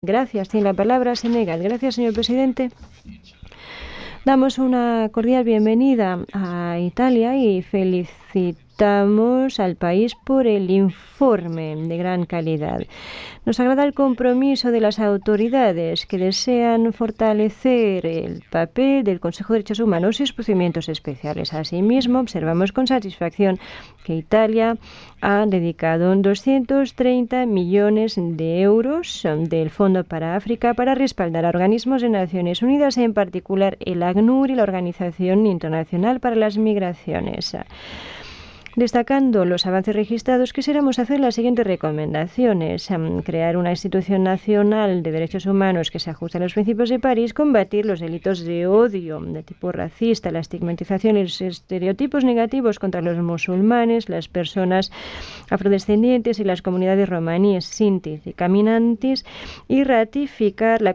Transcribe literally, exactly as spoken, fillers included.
Gracias, tiene la palabra Senegal. Gracias, señor presidente. Damos una cordial bienvenida a Italia y felicitamos al país por el informe de gran calidad. Nos agrada el compromiso de las autoridades que desean fortalecer el papel del Consejo de Derechos Humanos y sus procedimientos especiales. Asimismo, observamos con satisfacción que Italia ha dedicado doscientos treinta millones de euros del Fondo para África para respaldar a organismos de Naciones Unidas, en particular el ACNUR y la Organización Internacional para las Migraciones. Destacando los avances registrados, quisiéramos hacer las siguientes recomendaciones. Crear una institución nacional de derechos humanos que se ajuste a los principios de París, combatir los delitos de odio de tipo racista, la estigmatización y los estereotipos negativos contra los musulmanes, las personas afrodescendientes y las comunidades romaníes, sintis y caminantes, y ratificar la